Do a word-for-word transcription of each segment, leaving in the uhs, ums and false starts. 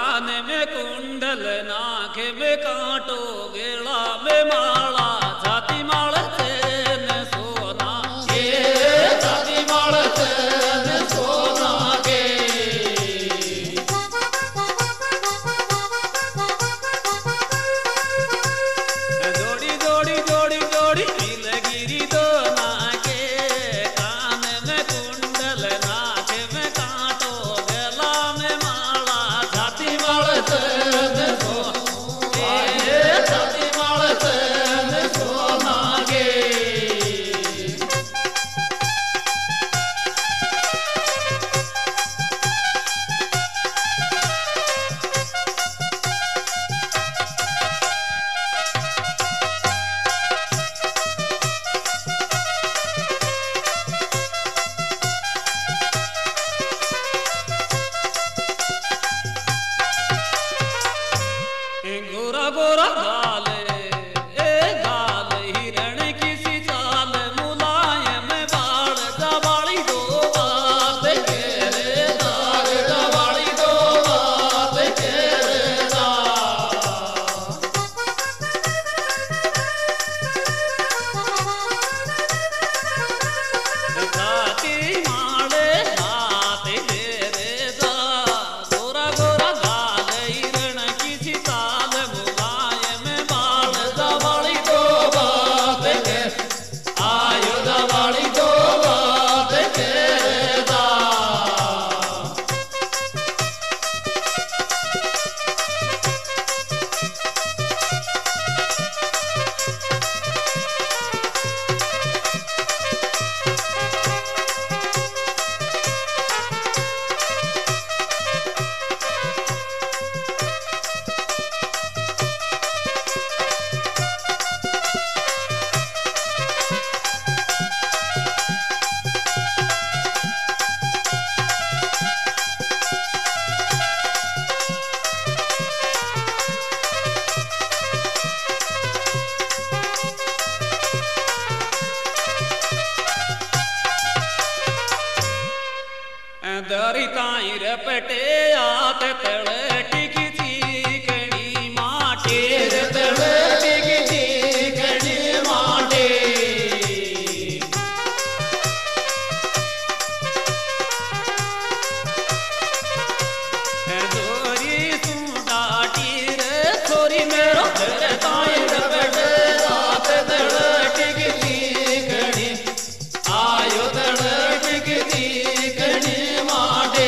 कान में कुंडल नाक में कांटो गेला में माला छाती माल चैन सोना के छाती माल चैन सोना के जोड़ी जोड़ी जोड़ी जोड़ी नीलगिरी दो नाके कान में कुंडल नाक में कांटो गेला में माला छाती माल चैन सोना छाती माल चैन सोना के गोरा गोरा गाल ए गाल हिरण की सी चाल मुलायम बाल दवाली दो बात के रे दाग दवाली दो बात के रे छाती माले हाथ तेरे दा गोरा गोरा गाल हिरण की सी चाल मुलायम बाल दवाली दो बात के आयो दवाली दो बात के दा दरी ताई रे पटे आत तले टिकी चीकणी माटे रे तले टिकी चीकणी माटे दोरी सुंडाटी रे छोरी मेरो दरी ताई रे पटे आत तले टिकी चीकणी आयो तले टिकी चीकणी माटे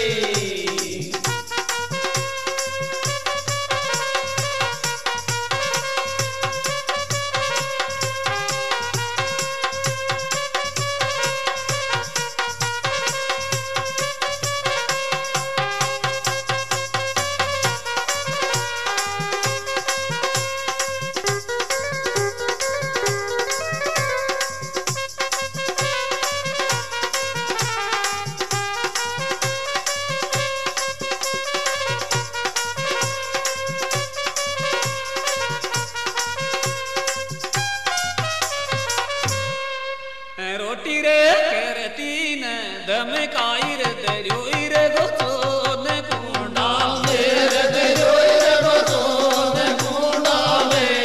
रोटी रे करती न दम काई रे दरियोई रे गोचो ने कुंडा में रे दरियोई रे गोचो ने कुंडा में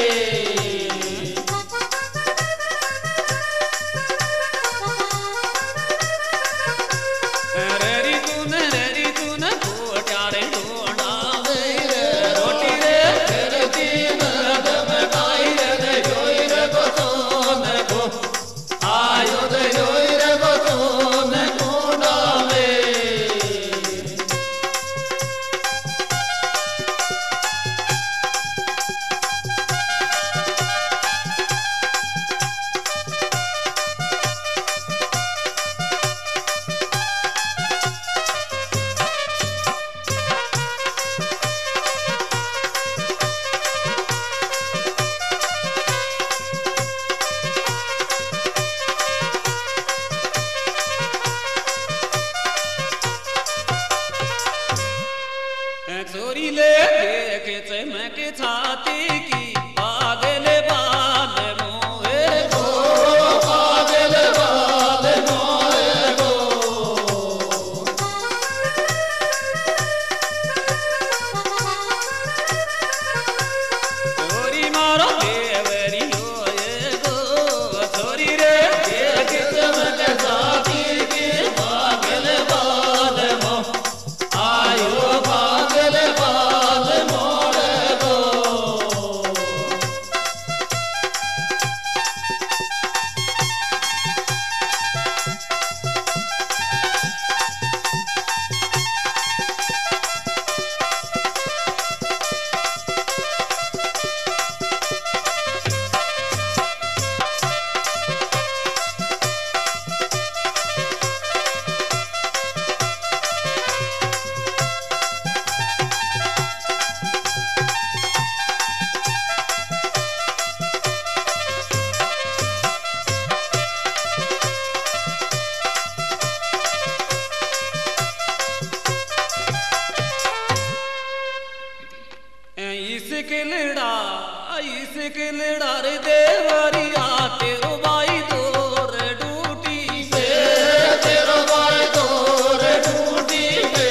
रेरी तून रेरी तून कोटा रे ढूंढा में रे रोटी रे करती न दम काई रे दरियोई रे गोचो ने को आयो दरियोई रे गोचो ने कुंडा में छोरी ले देख चमक छाती की पागल बाल मोए गो पागल बाल मोए गो किलड़ा इस किलड़ा रे देवरिया तेरो भाई दूर डूटी पे तेरो भाई दूर डूटी पे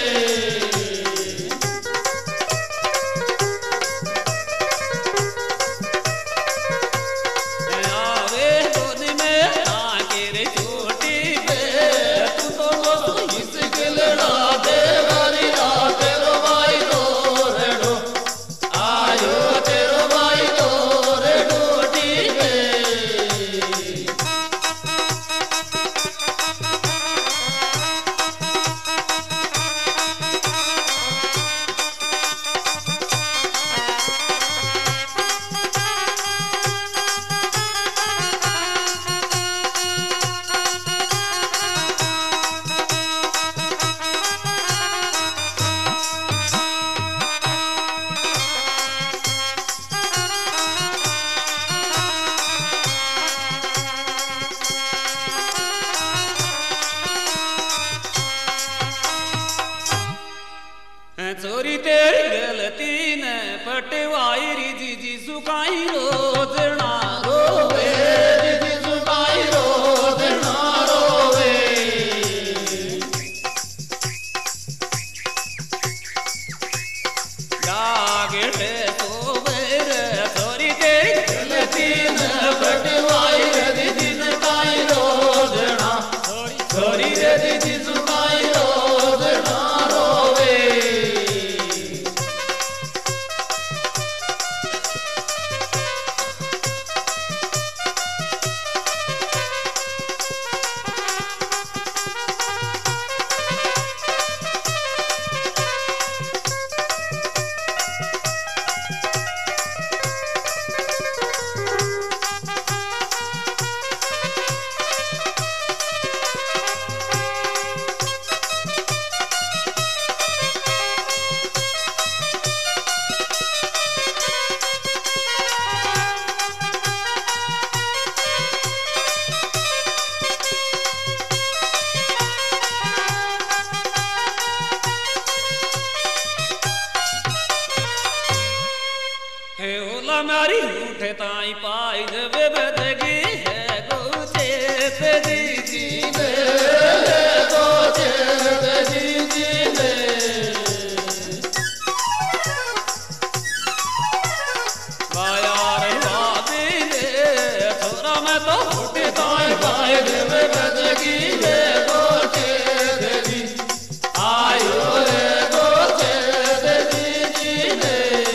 आवे गोद में आके रे छोटी पे तू तो इस किलड़ा देवरिया तेरो भाई दूर डू आयो तेरो भाई दूर डूटी पे चोरी तेरी गलती ने पटवाई री जीजी सुकाई रोजना रोवे जीजी सुकाई रोजना रोवे डागटे सोवे रे चोरी तेरी गलती ने पटवाई रे जीजी सुकाई रोजना चोरी रे जीजी सुकाई रोजना रोवे मारी उठे ताई पाई जब बदगी है गोचे ते दीदी ने गोचे ते दीदी ने बायार बाबी ने छोरा मैं तो उठे ताई पाई जब बदगी है गोचे ते दी आयो रे गोचे ते दीदी ने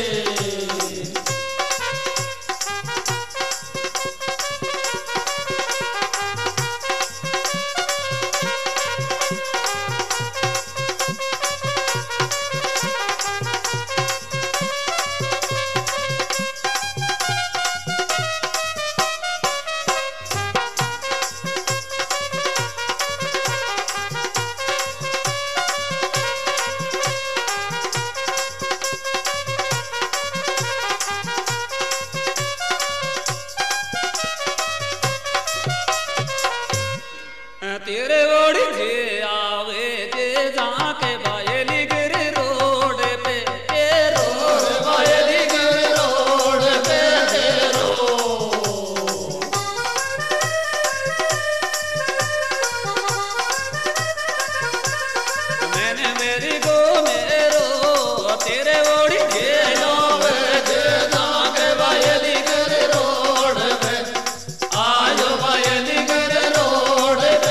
तेरे ओढ़ जे आवे जे जाके बायली गिर रोड पे तेरो बायली गिर रोड पे तेरो मैंने मेरी गो मेरो तेरे ओढ़ जे आवे जे जाके बायली गिर रोड पे आयो बायली गिर रोड पे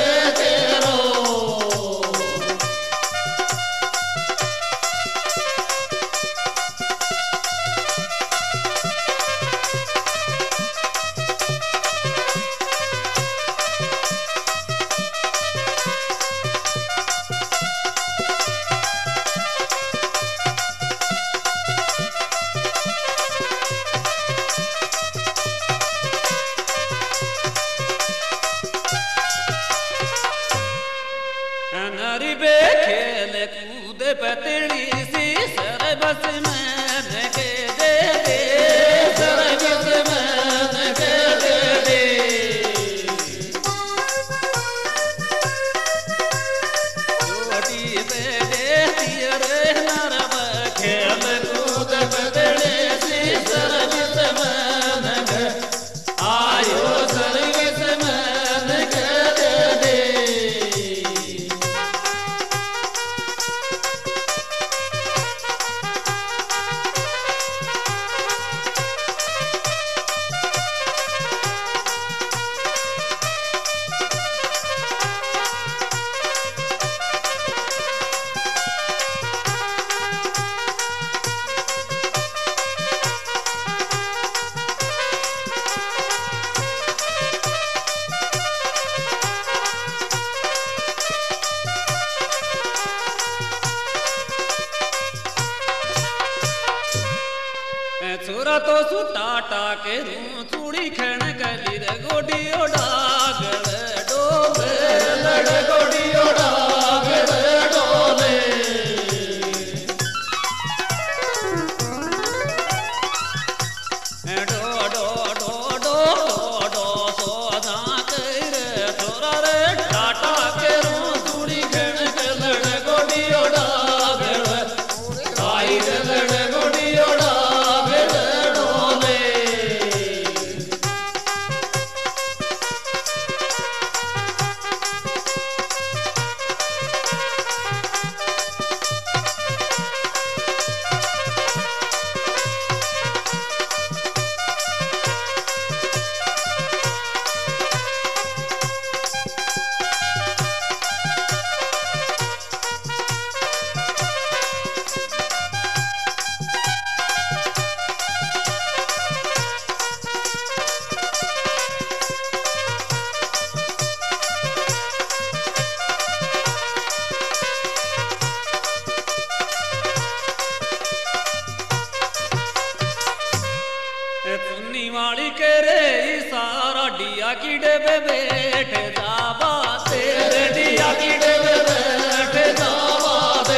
नरी बे खेल कूद पतली सी सर बस में के दे दे सर बस में के दे दे छोटी पे दे रे नरब खेल कूद पतली सी छोरा तो सुटाटा के रू चूड़ी खेण गली रे गोडी ओडाग डोले लड़ गोडी ओडाग डोले डो डो डो डो डो सो जा के छोरा रे टाटा के रू चूड़ी खेण के लड़ गोडी ओडाग आई रे लड़ गोडी ओडाग डोले चुन्नी वाली के रे सारा डिया की डेबे बैठ जावा तेरे डिया की डेबे बैठ जावा दे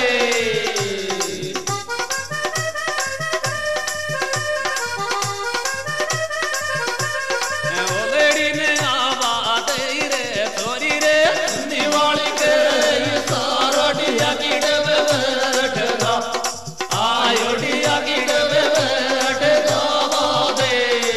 ओ लेडी ने आवा दे रे थोड़ी रे चुन्नी वाली के रे सारा डिया की डेबे बैठ जा आयो डिया की डेबे बैठ जावा दे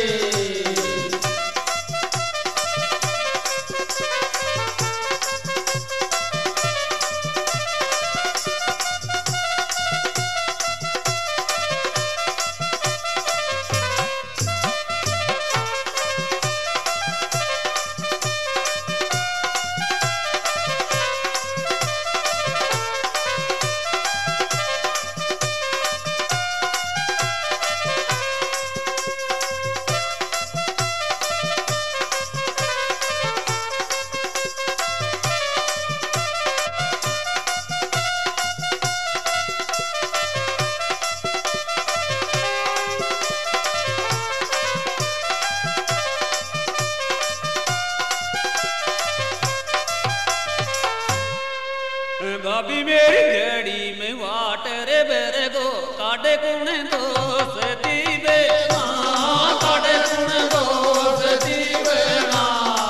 भाभी मेरी गड़ी में वाटर बेरे गो काटे कुणे दोस दीवे ना काटे कुणे दोस दीवे ना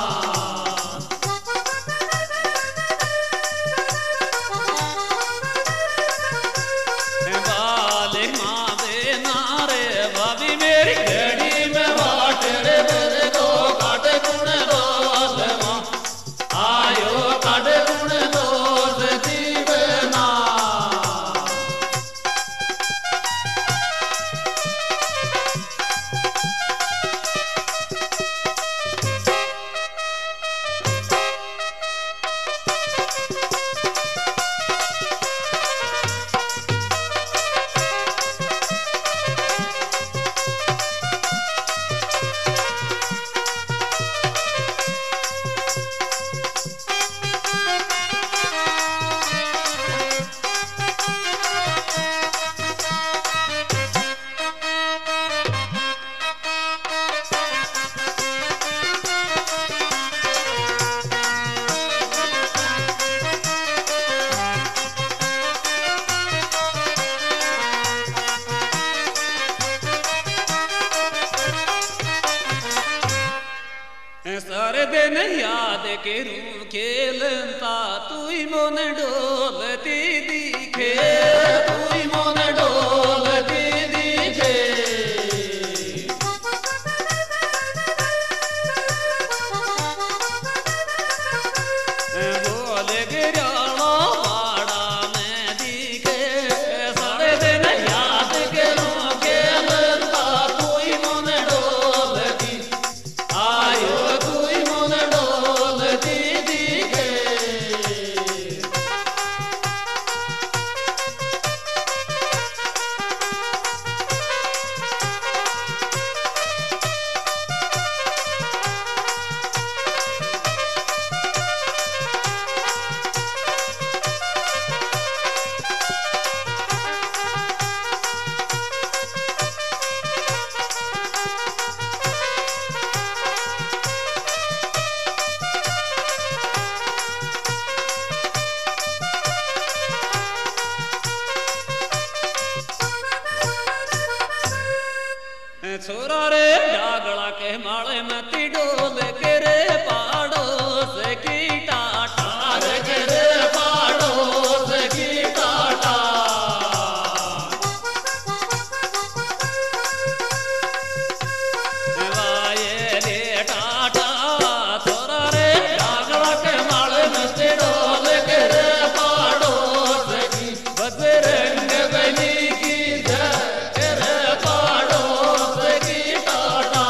बाले मावे नारे भाभी मेरी गड़ी में वाटर बेरे गो काटे कुणे दोस ना आयो काटे कुणे दोस दीवे ना सारे दिन याद करूं खेलता तू ही मोन डोलती दिखे तू ही मोन डोलती दिखे बोले गिराना बाड़ा में दिखे सारे दिन याद करूं खेलता तू ही मोन डोलती आयो छोरा रे डागला के माले में ती डोल के रे पाड़ो से की टाटा रे रे पाड़ो से की टाटा वाये रे टाटा छोरा रे डागला के माले में ती डोल के रे पाड़ो से की बजरंग बली की जय रे पाड़ो से की टाटा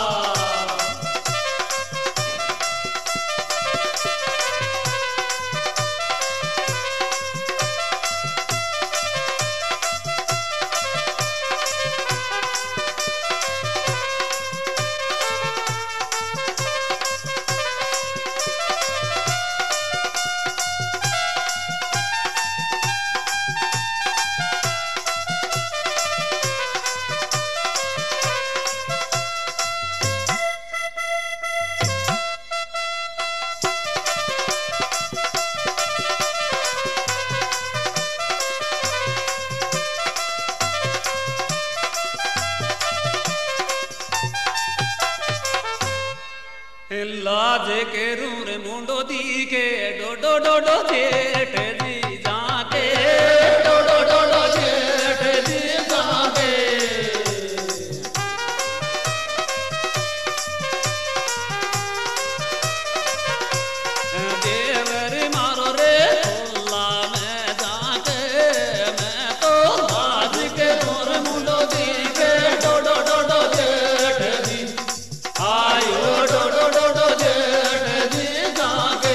लाज के रूर मुंडो दी के डोडो डोडो जेठ जी जाके डोडो डोडो जेठ जी जाके देवर मारो रे खुला में जाके मैं तो लाज के रूर मुंडो दी के डोडो डोडो जेठ जी आयो डोडो डोडो जेठ जी जाके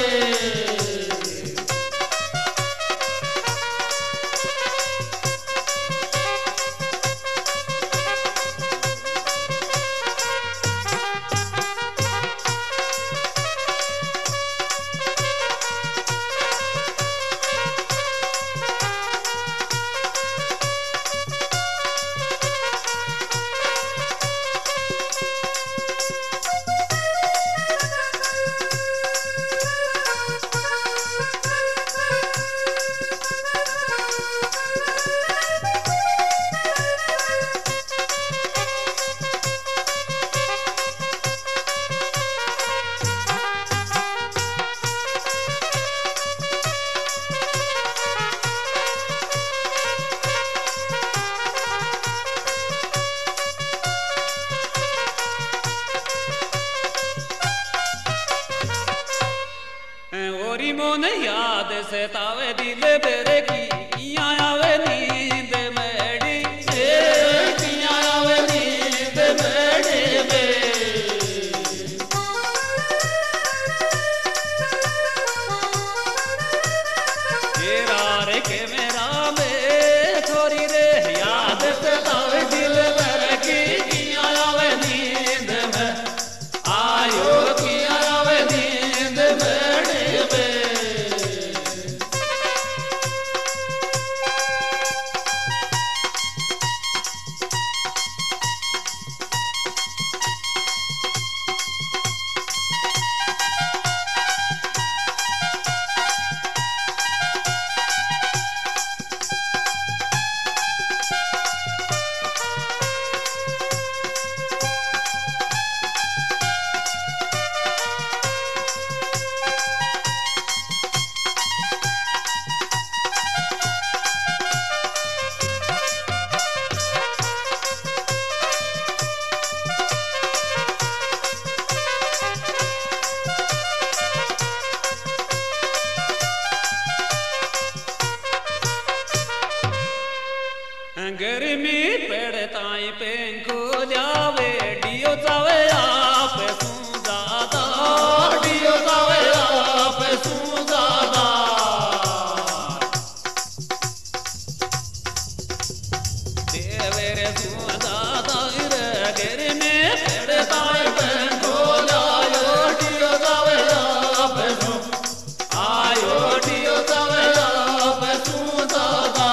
ओरी मोन याद से तावे दिल बेरे की इया आवे नींद मेरी ए किया आवे नींद मेरी बे तेरा रे के मेरा में थोड़ी रे याद से तावे दिल बेरे की इया आवे नींद में आयो किया आवे नींद मेरी बे गर्मी पड़ताई पेंको जावे डियो जावे आप सुजादा डियो जावे आप सुजादा देवेरे सुजादा रे गर्मी पड़ताई पेंको जायो डियो जावे आप सु आयो डियो जावे आप सुजादा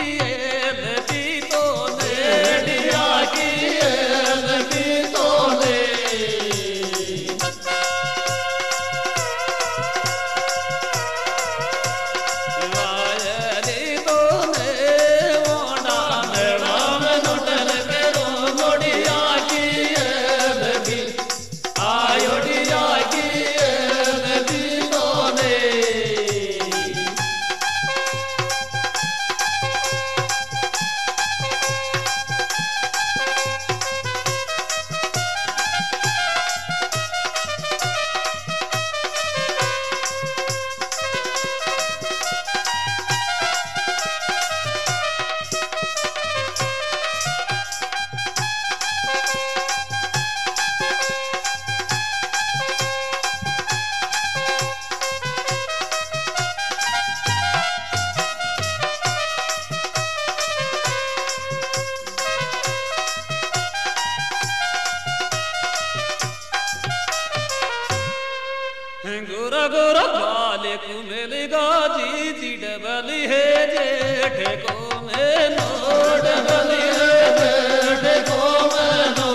गोरा गोरा काले कुमेल गाजी जी डबली है जेठ को में नो डबली है जेठ को में नो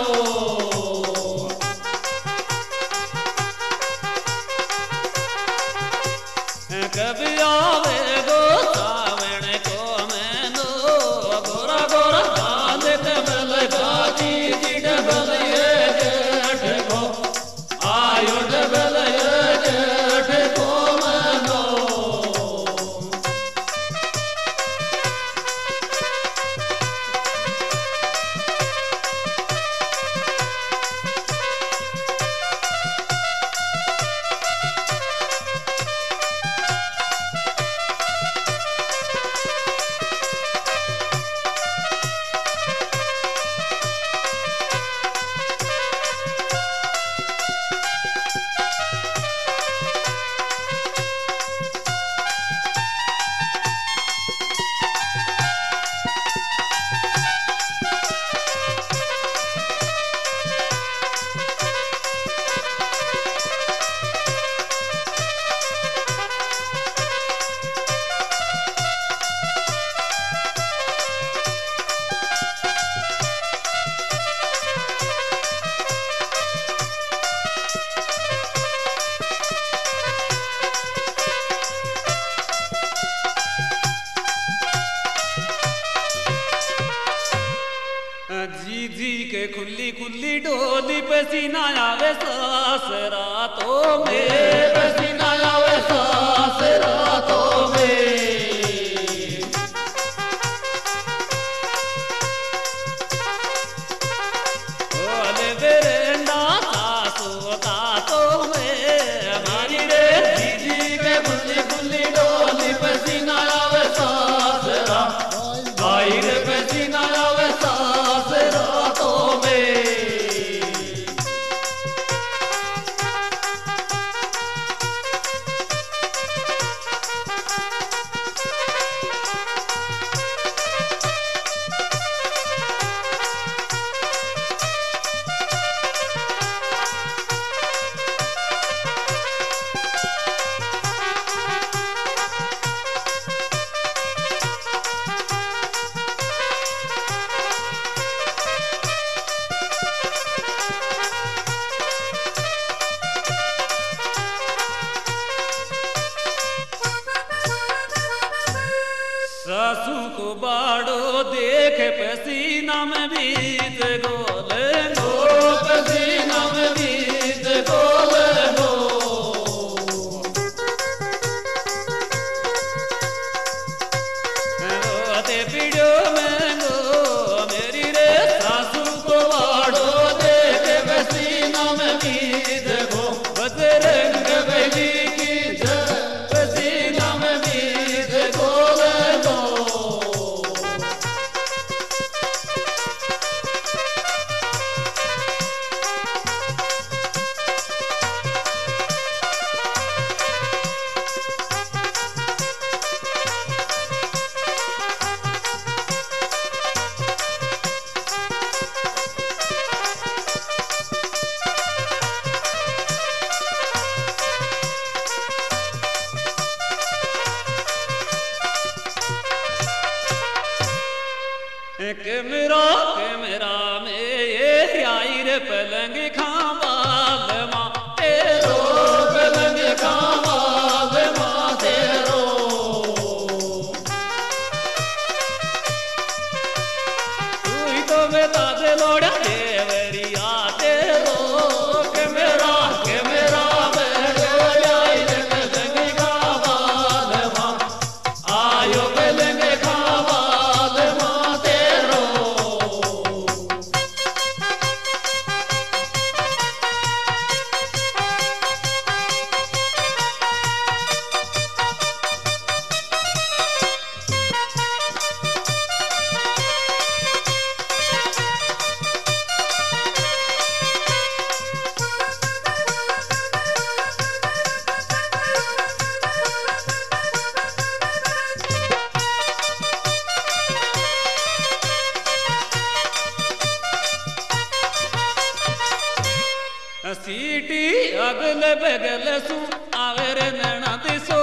कभी आवे गो सावण को में नो गोरा गोरा काले कुमेल गाजी जी डबली है जेठ को आयो डबली जी जी के खुली खुली डोली पसीना आवे सास रातों में पसीना आवे सास रातों में ओले बेरंडा सासो तातों में हमारी रे जी जी के खुली खुली डोली पसीना आवे सास रात भाई रे पसीना आवे सास रातों में सासू को बाड़ो देख पसीना में बीत गोले गो पसीना में बीत गोले गो रोते पीड़ो में गो मेरी रे सासू को बाड़ो देख पसीना में बीत गो बजरंग बली की जय पसीना में बीत गोले गो कैमरा कैमरा में ये आई रे पलंग खाबाल माँ तेरो पलंग खाबाल माँ तेरो तू ही तो बेटा दे लोड़ा देवरिया तेरो कैमरा कैमरा में ये आई रे पलंग खाबाल माँ आयो पलंग खाबाल माँ तेरो सीटी अगल बगल सु आवेर नैना दिसो